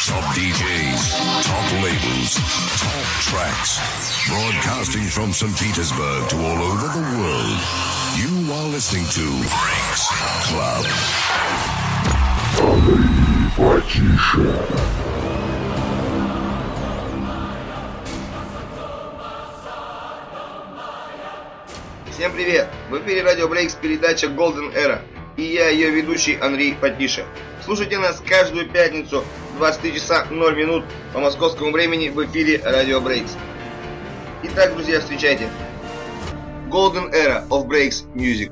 Top DJs, top labels, top tracks. Broadcasting from St. Petersburg to all over the world. You are listening to Breaks Club. Всем привет! В эфире Радио Breaks, передача Golden Era. И я, ее ведущий Андрей Потиша. Слушайте нас каждую пятницу в 23 часа 0 минут по московскому времени в эфире Радио Breaks. Итак, друзья, встречайте. Golden Era of Breaks Music.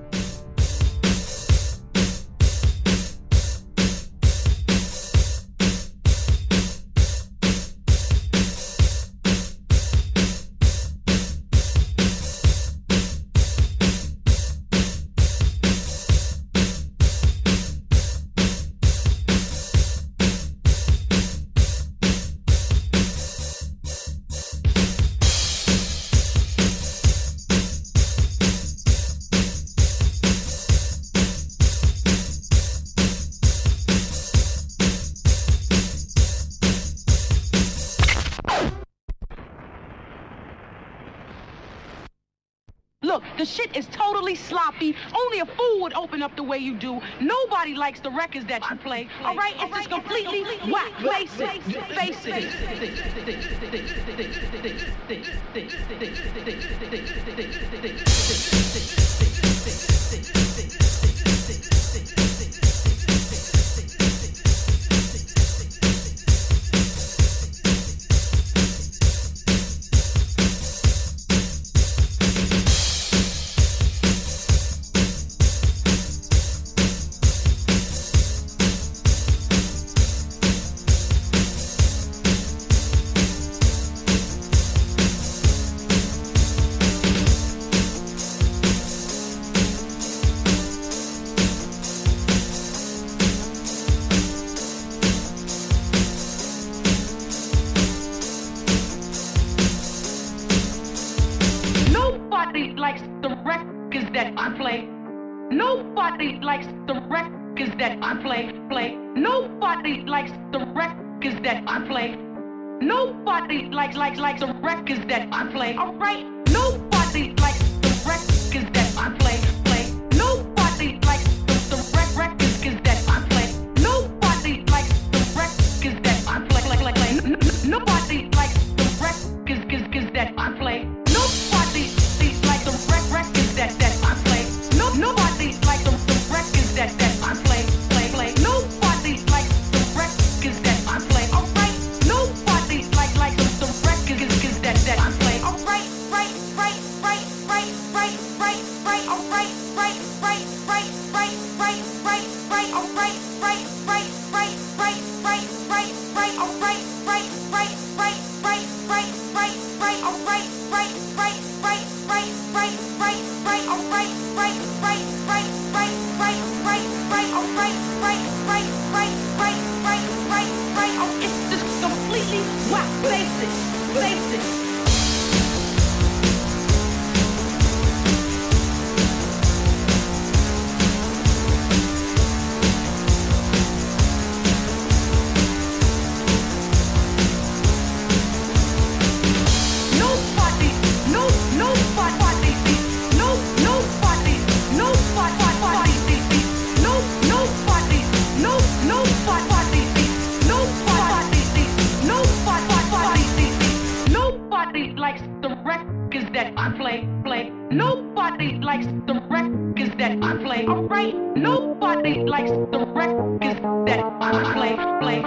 Look, the shit is totally sloppy. Only a fool would open up the way you do. Nobody likes the records that you play. All right? It's just completely whack. Face it. Face Nobody likes the records that I play. Nobody likes the records that I play. Nobody likes the records that I play. Nobody likes the records that I play. All right. Nobody likes the records that I play. Nobody likes the records that I play. Nobody likes the records that I play. Nobody likes the records that I play. Nobody likes the records that I play. Nobody likes the records that I play. Nobody likes the records that I play. All right. Nobody likes the records that I play. All right. All it's just completely whack. Basic. Nobody likes the records that I play. Nobody likes the records that I play. All right. Nobody likes the records that I play.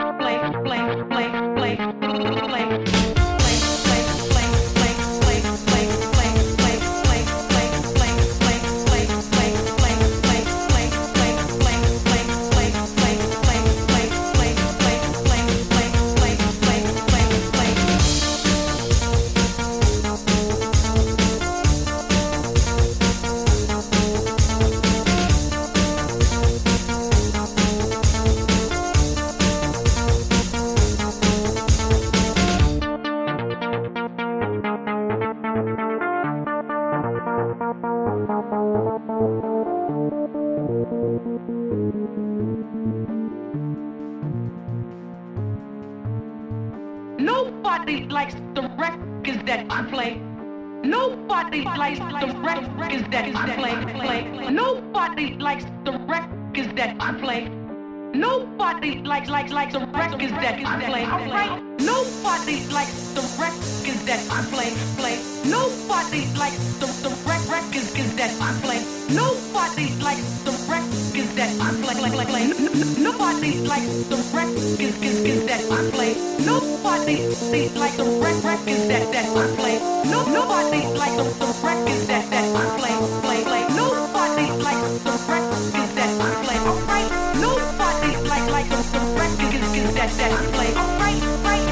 Nobody likes the records that I play. Nobody likes the records that I play. Nobody likes the records that I play. Nobody likes the records that I play. Alright. Nobody likes the records that I play. Nobody likes the records that I play. Nobody likes the records that I play. Nobody likes the records that I play. Nobody likes the records that I play. Nobody likes the records that I play. Nobody likes the records that I play. Alright. Nobody like the records that I play. Alright, right.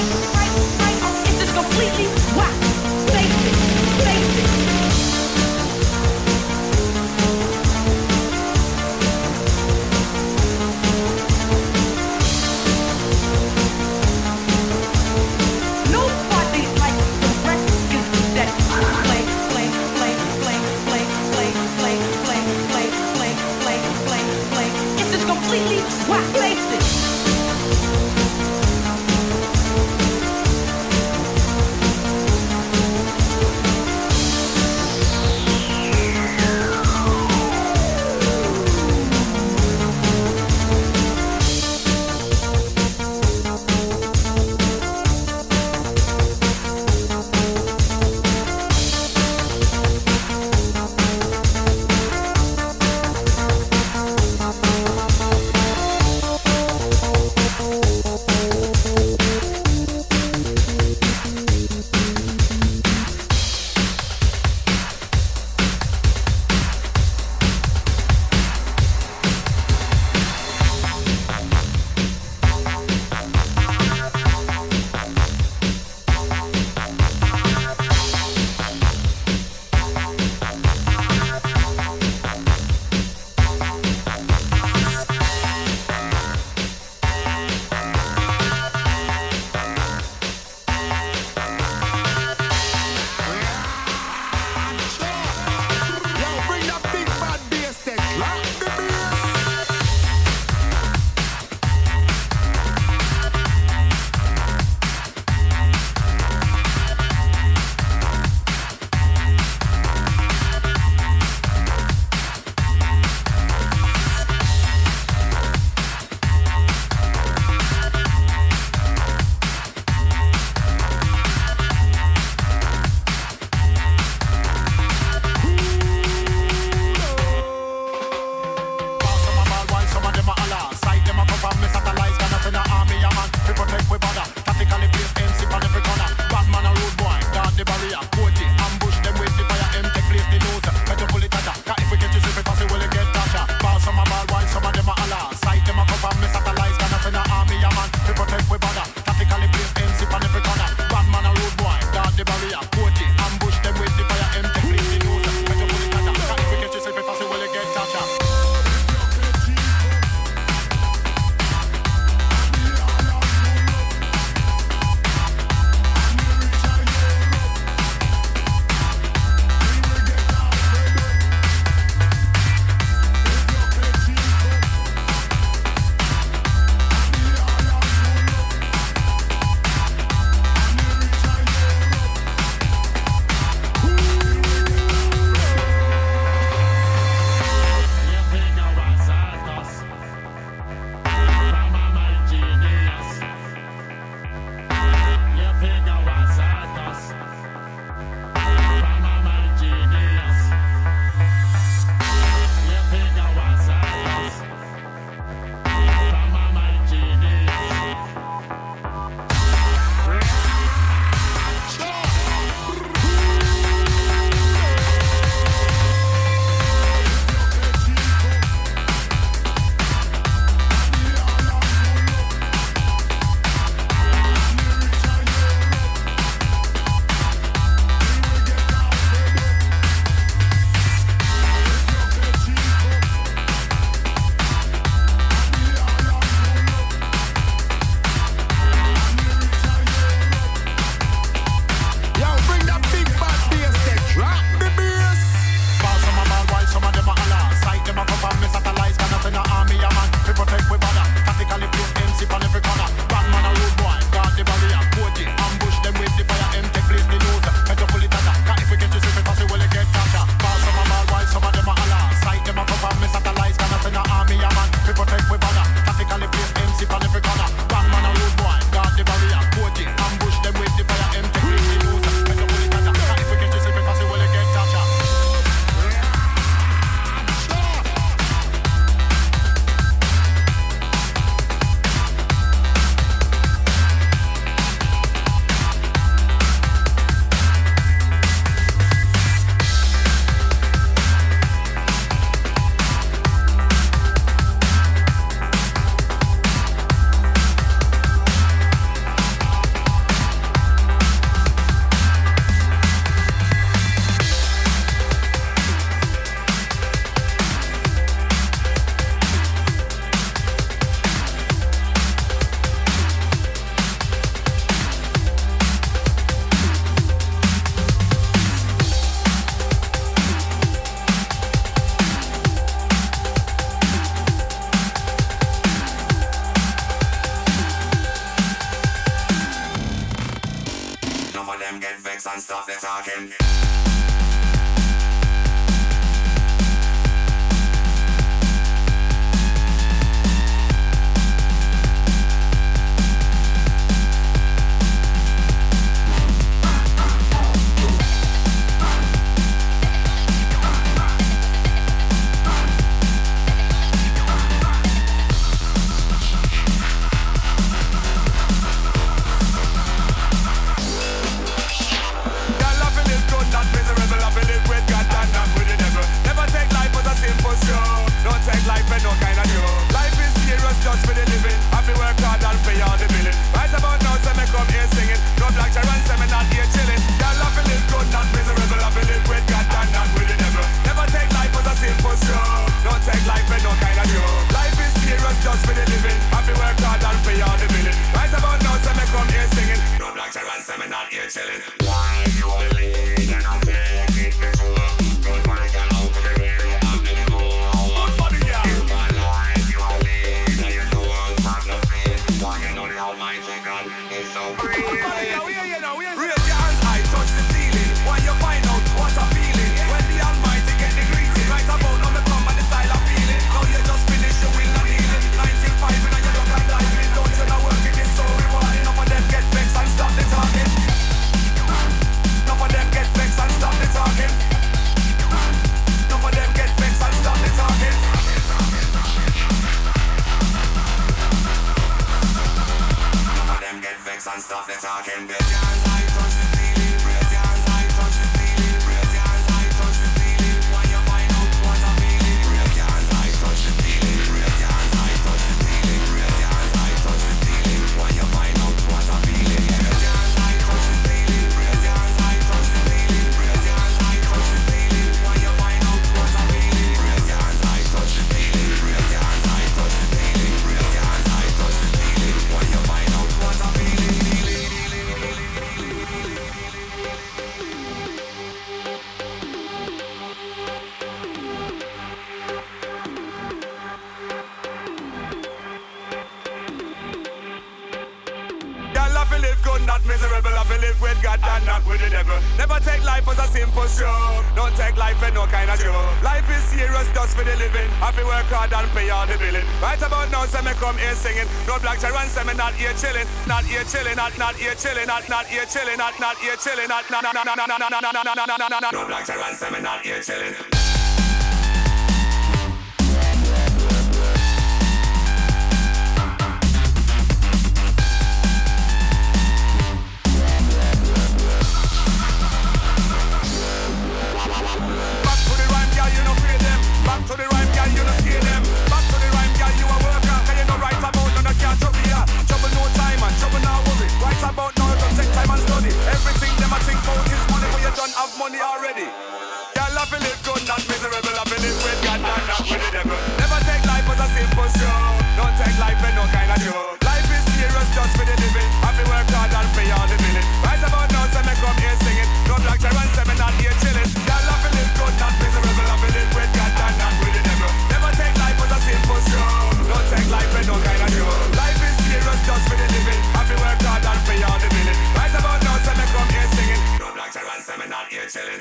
It's just completely whack. Basic. and stop the talking. Not here chilling, not here chilling, no black and semen, not here chilling. Back to the rhyme, girl, you no fear them. Back to the rhyme, girl, you no scare them. Back to the rhyme, girl, you a worker. Can you no write about none of can't trouble ya? Trouble no time and trouble now worry. Write about now, don't take time and study. Everything them I think about is money, but you don't have money already. Girl, I feel live good, not miserable. I feel live with God, not with the devil. Never take life as a simple show. Don't take life in no kind of joke. Life is serious just for the living. Have to work hard and pay all the billing. Right about now, so me come here singing. No black chair and seven, not here chilling. Girl, I feel live good, not miserable. I feel live with God, not with the devil. Never take life as a simple show. Don't take life in no kind of joke. Life is serious just for the living. Have to work hard and pay all the billing. Right about now, so me come here singing. No black chair and seven, not here chilling.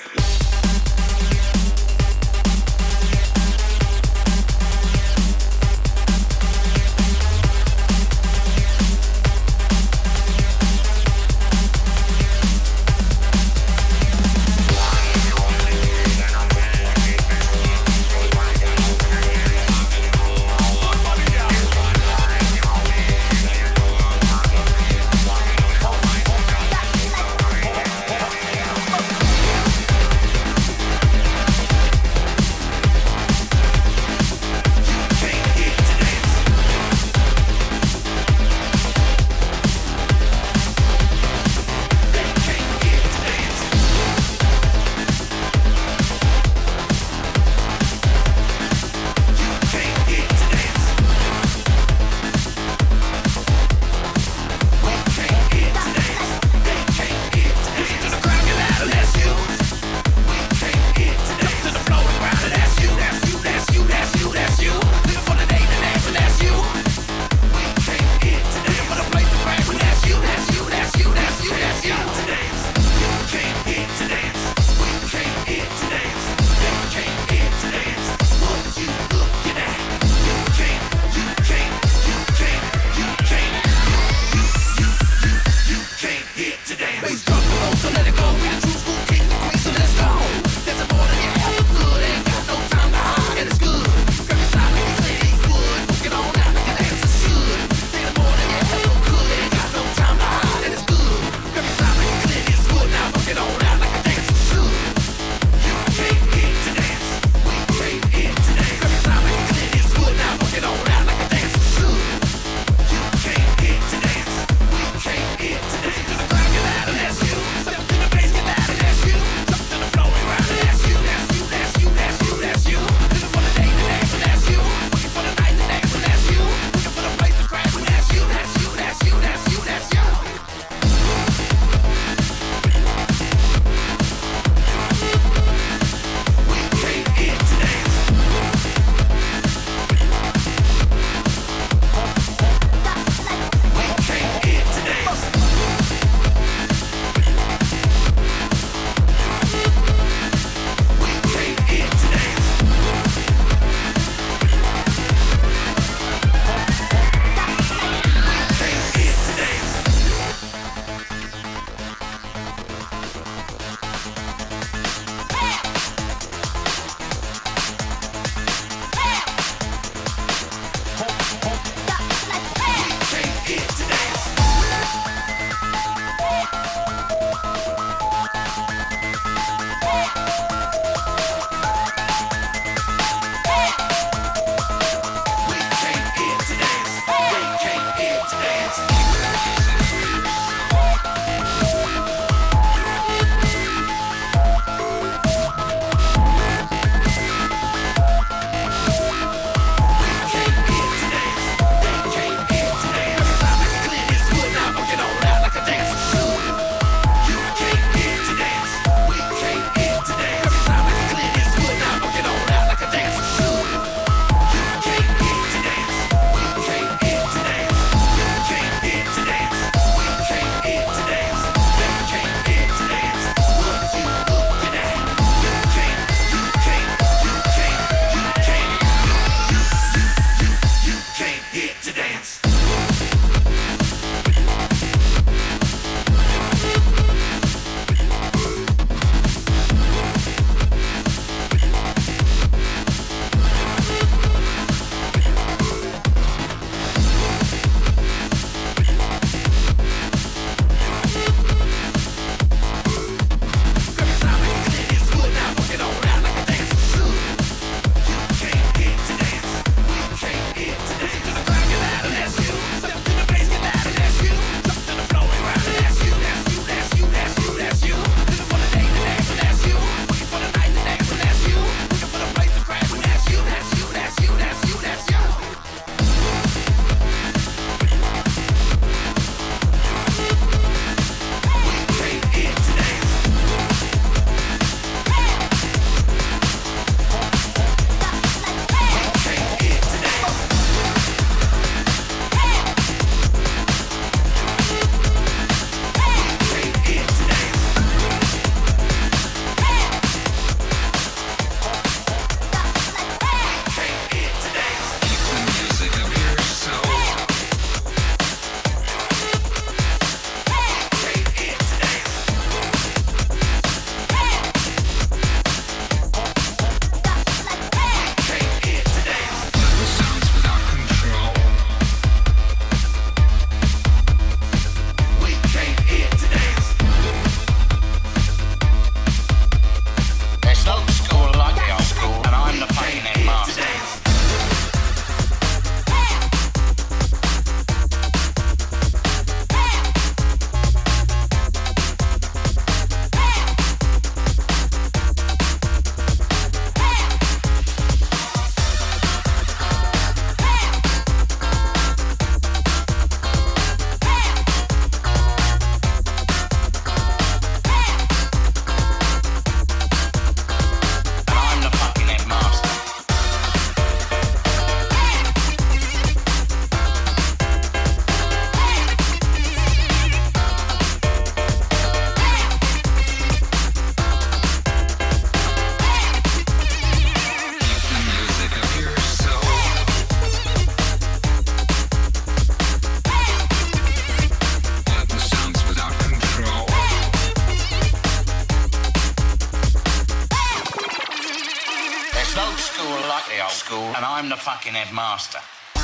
It's old school like the old school, and I'm the fucking headmaster.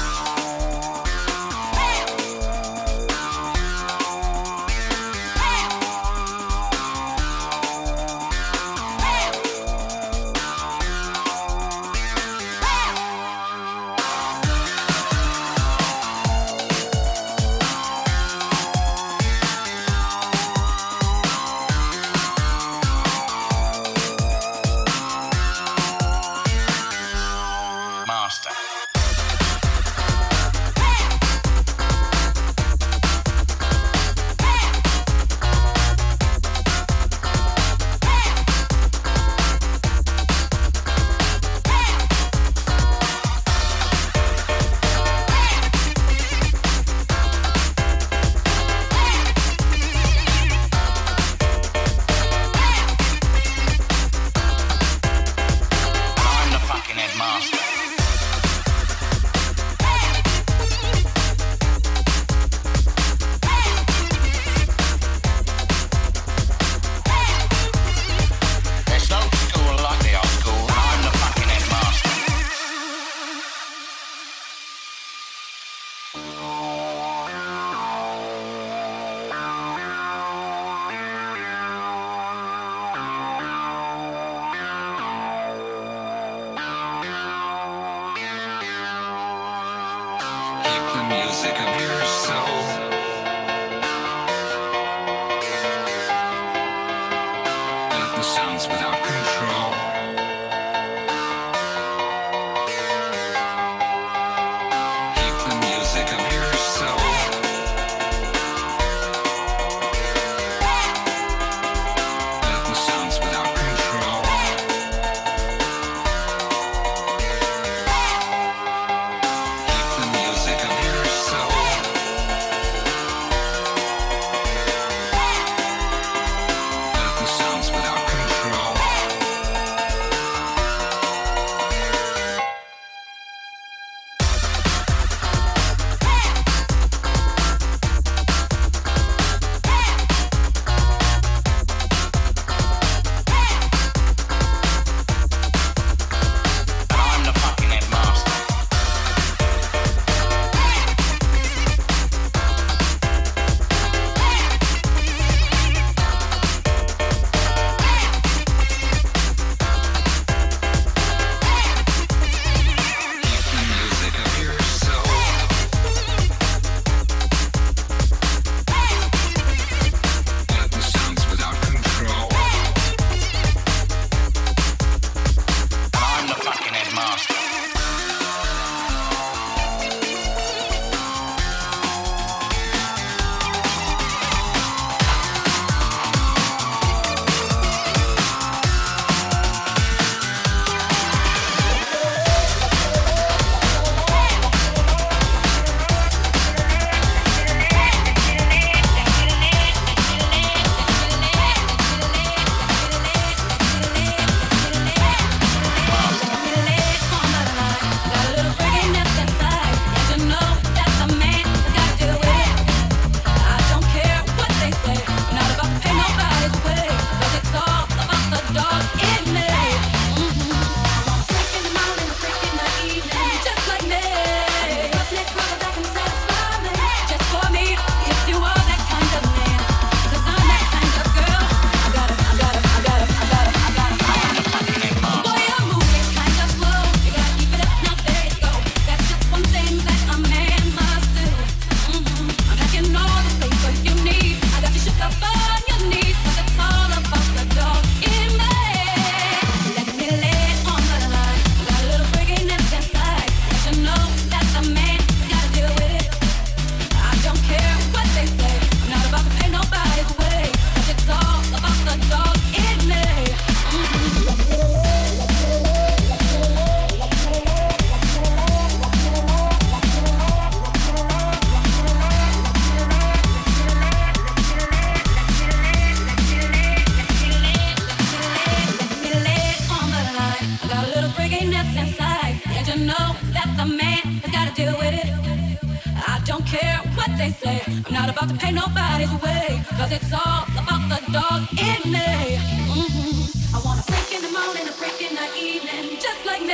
they say. I'm not about to pay nobody's way, cause it's all about the dog in me. I want a freak in the morning, a freak in the evening, just like me.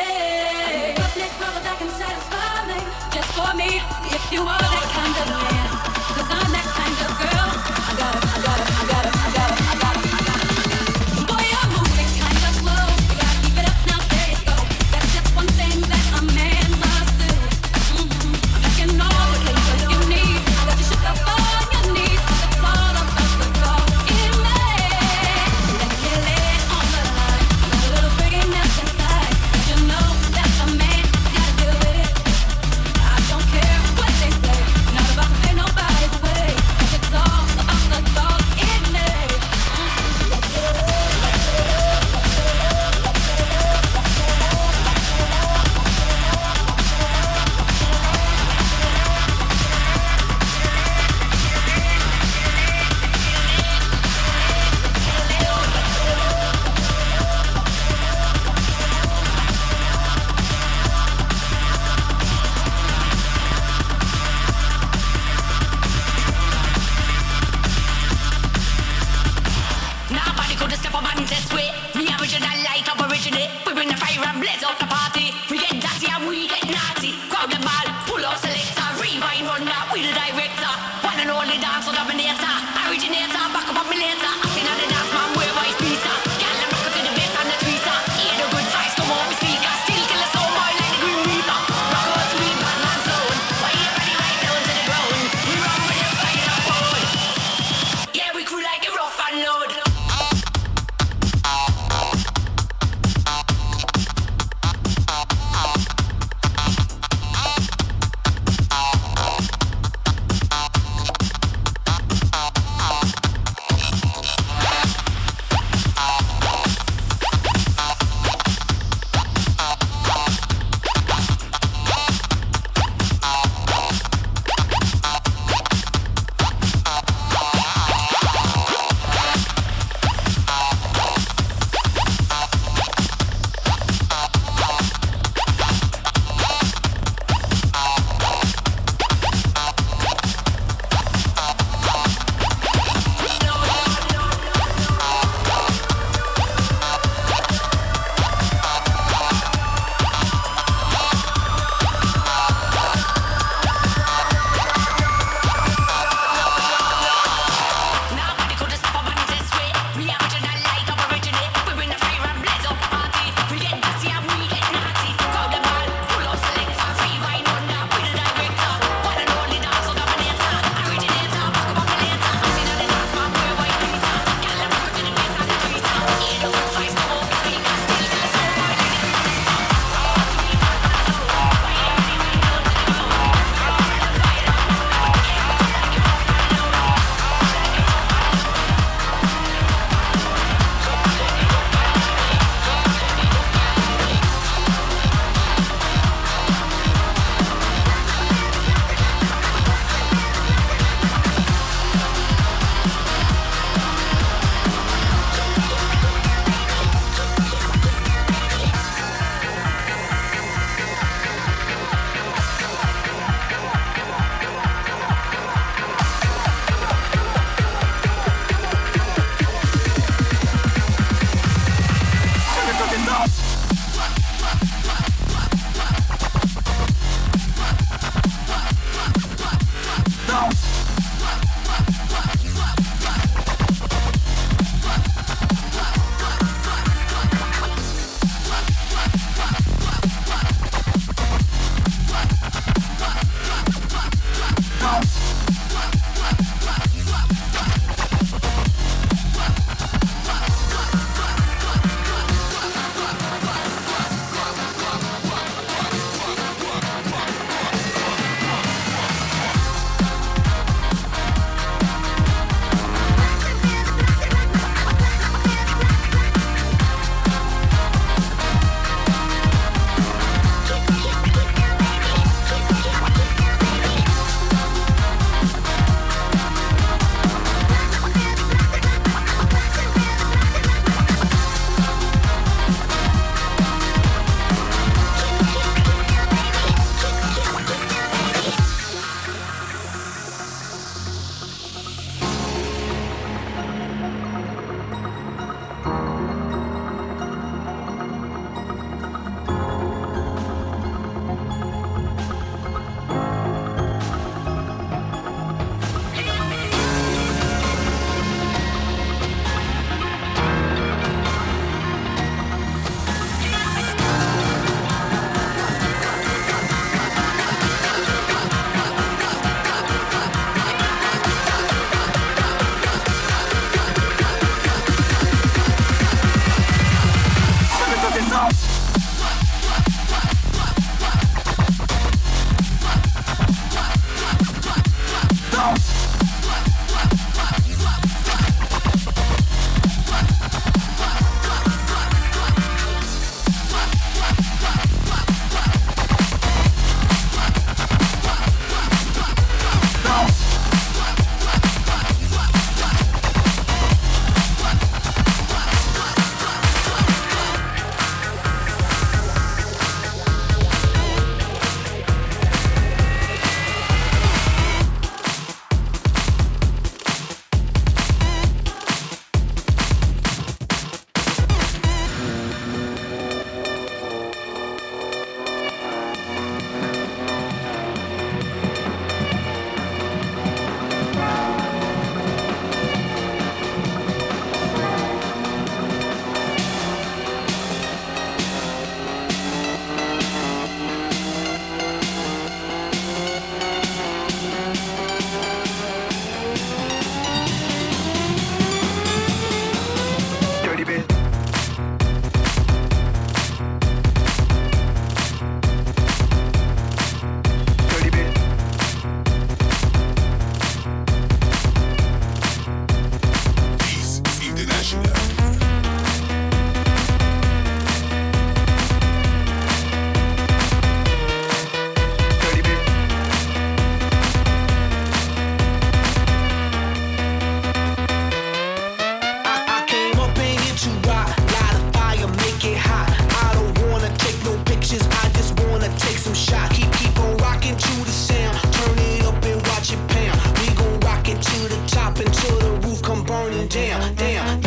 down, down.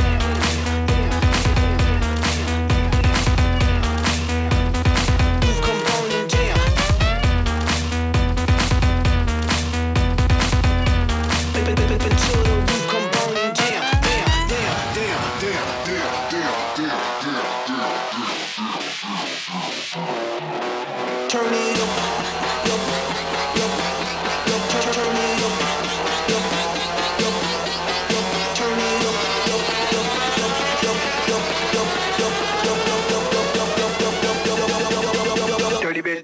Roof come burning down. Until the roof come burning down, down, down, down, down, down, down, down, down, down. Turn it up, up, up, up, turn it up, up, up, up, turn it up, up, up, up, up, up, up, up, up, up, up, up, up, up, up, up, up, dirty bit.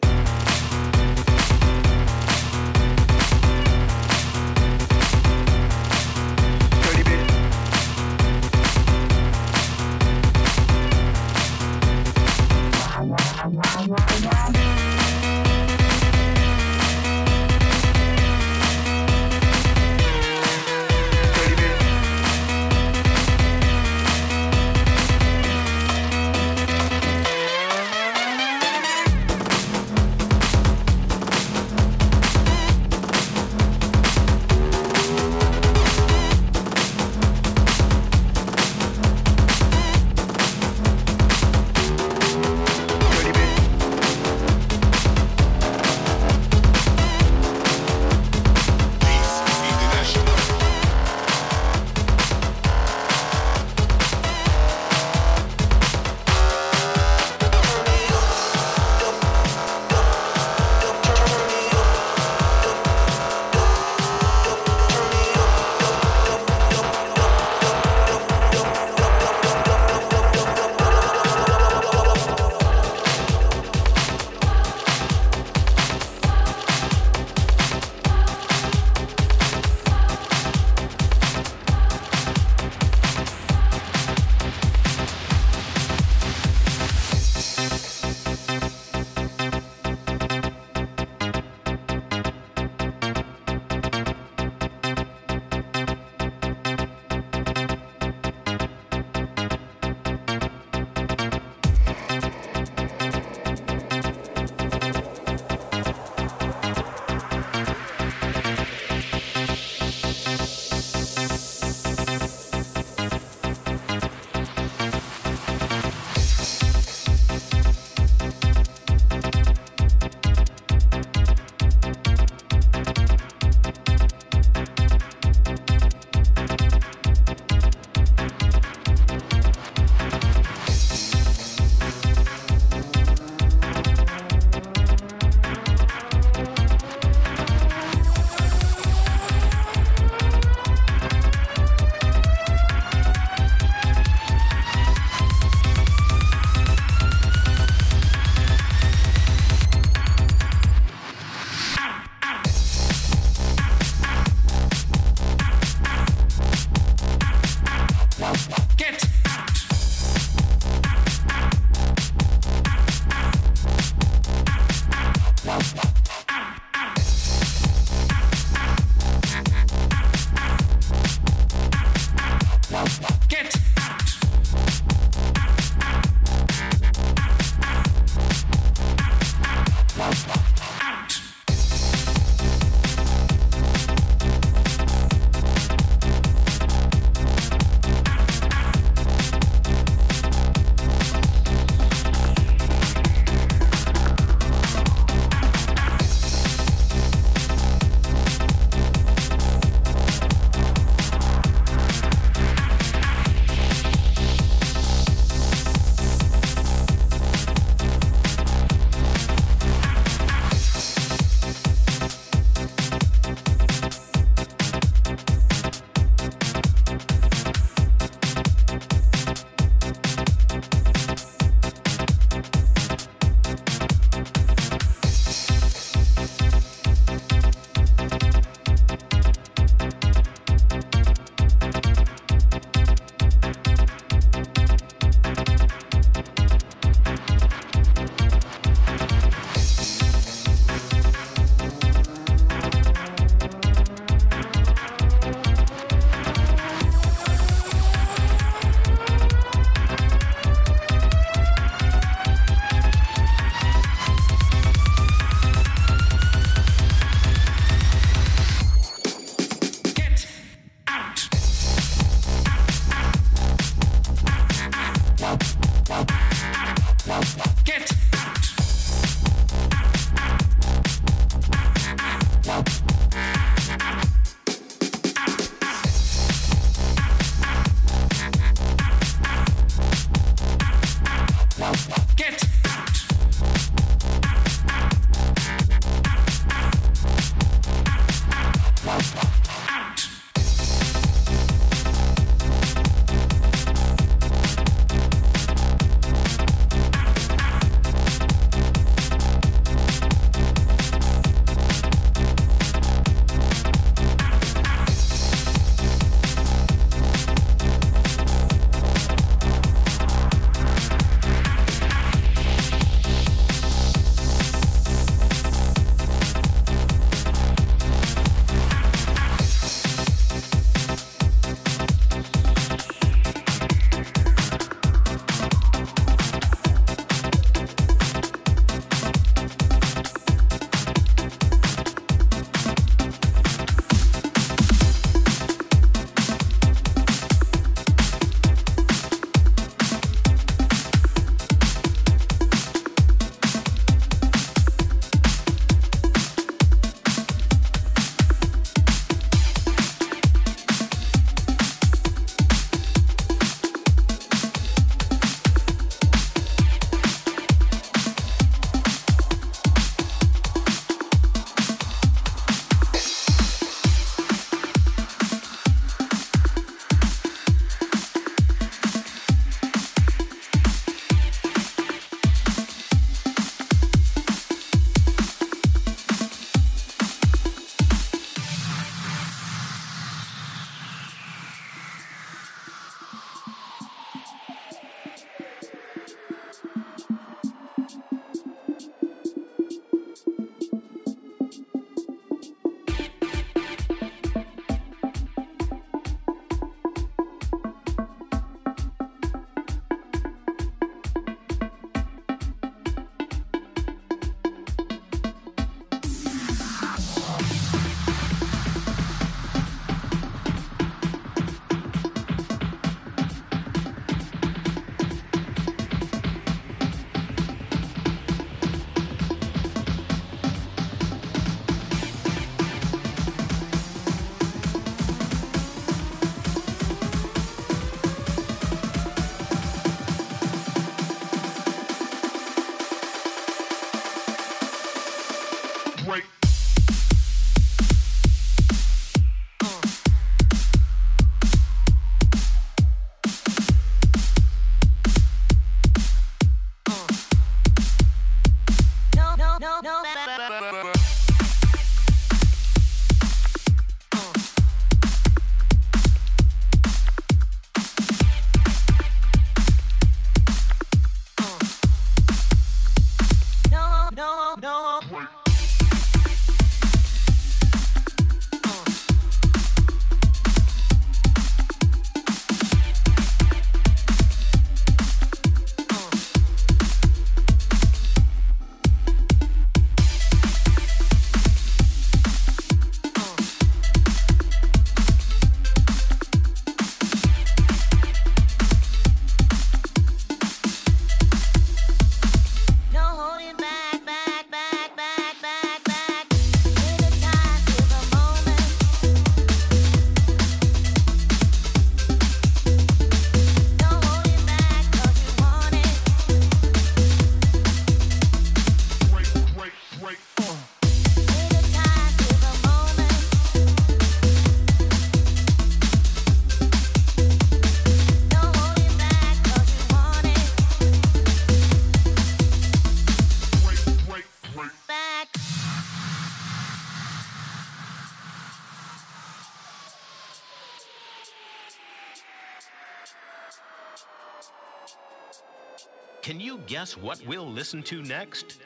Can you guess what we'll listen to next?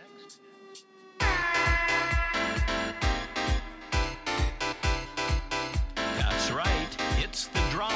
That's right, it's the drums.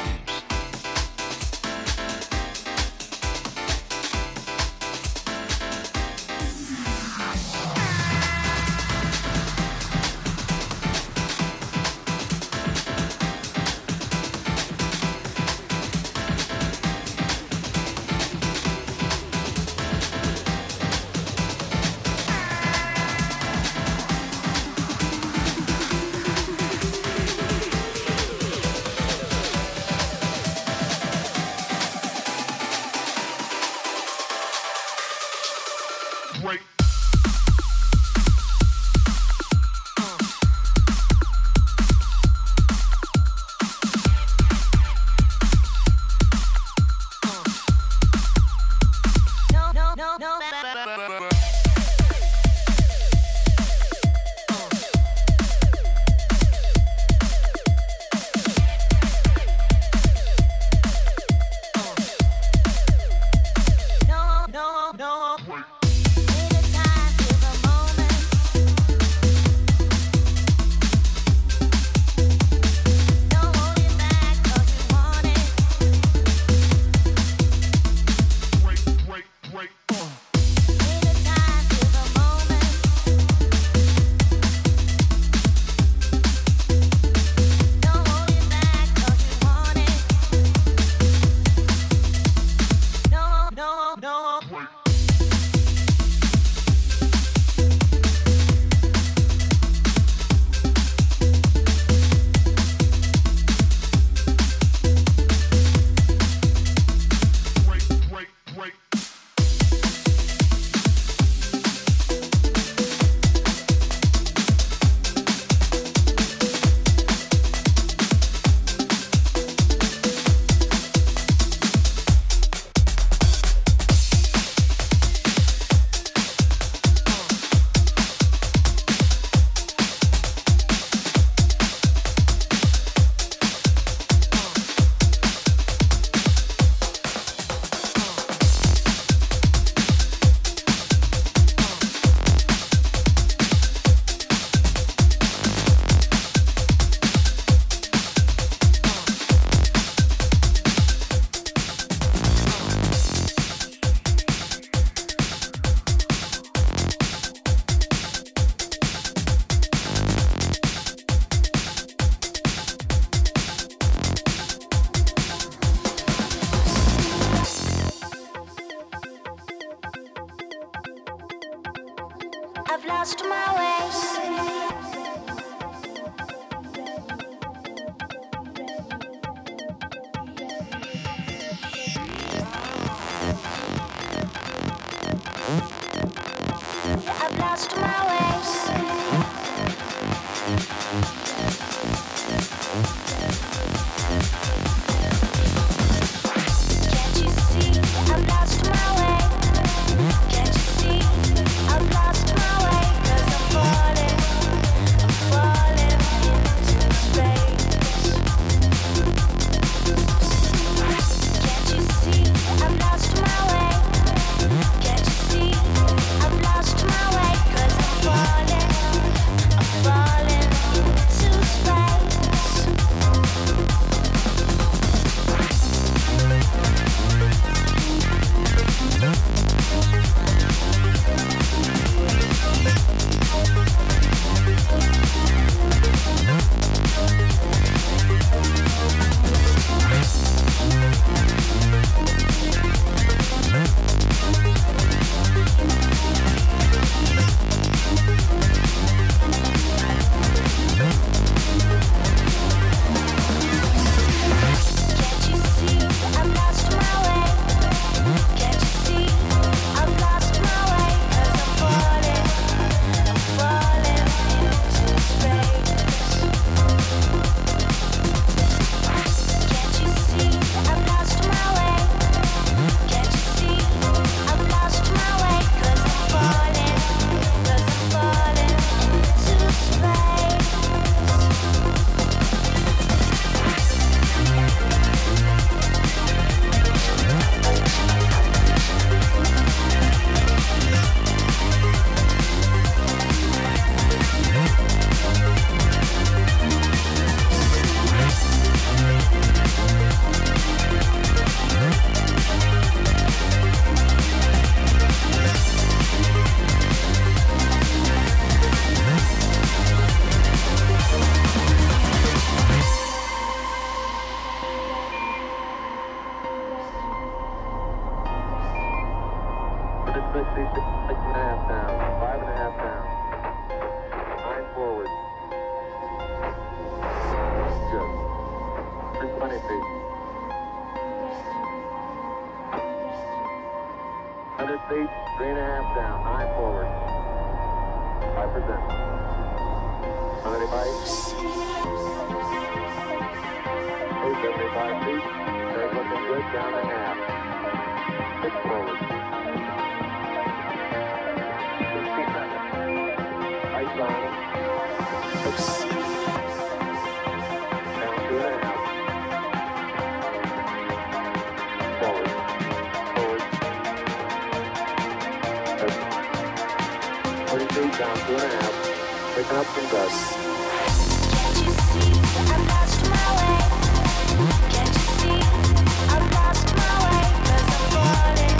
I've lost my way. I've lost my Can't you see I've lost my way? Can't you see I've lost my way? 'Cause I'm falling into space. Can't you see I've lost my way? Can't you see I've lost my way? 'Cause I'm falling into space. Can't you see I've lost my way? Can't you see I've lost my way? 'Cause I'm falling into space. Can't you see I've lost my way? Can't you see I've lost my way? 'Cause I'm falling into space. 100 feet, 3.5 down, 9 forward. 5%. How many bites? 75 feet. They're looking good, down a half. 6 forward. 60 seconds. Ice on. Down 2.5. Forward. Forward. 40 feet, down 2.5. Picking up some dust. Can't you see I've lost my way? Can't you see I've lost my way? 'Cause I'm falling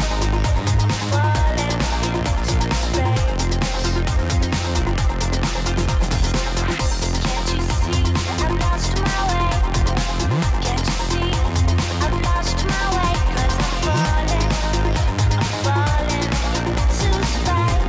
into space. Can't you see I've lost my way? Can't you see I've lost my way? 'Cause I'm falling into space.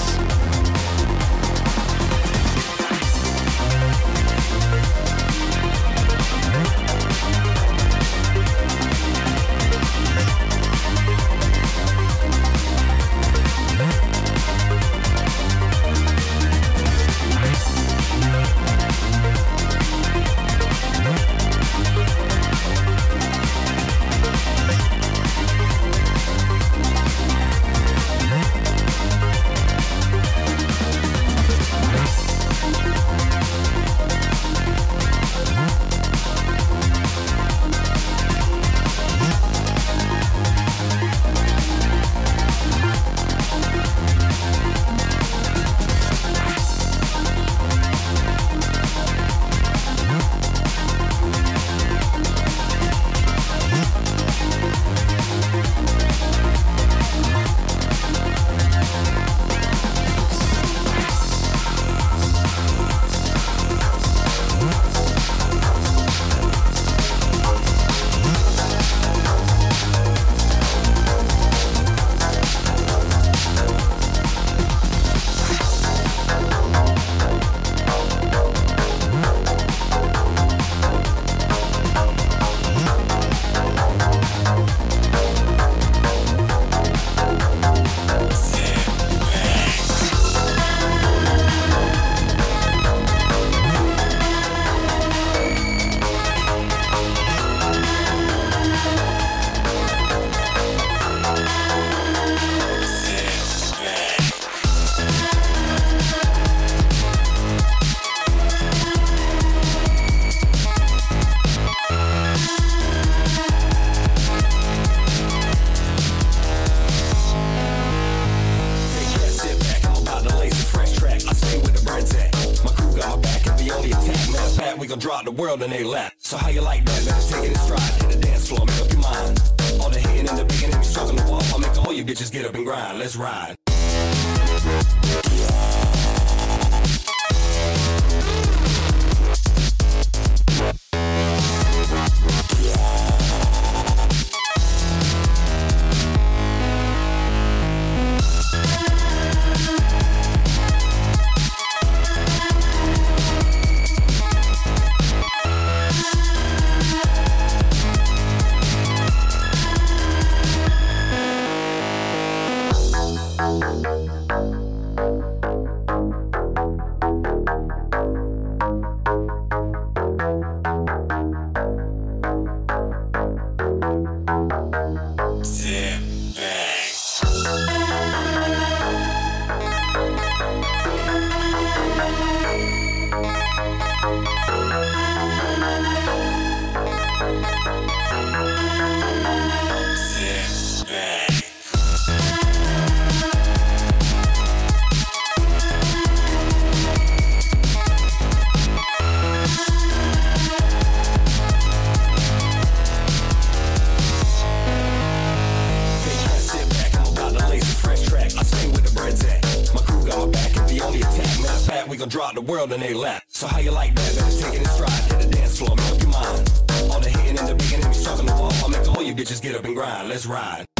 Drop the world in their lap. So how you like that? Better take it in stride. Hit the dance floor, make up your mind. All the hating in the beginning, we struck on the wall. I'll make all you bitches get up and grind. Let's ride. Drop the world in their lap. So how you like that? Better take it in stride. Hit the dance floor, make up your mind. All the hating in the beginning, we struck on the wall. I'll make all you bitches get up and grind. Let's ride.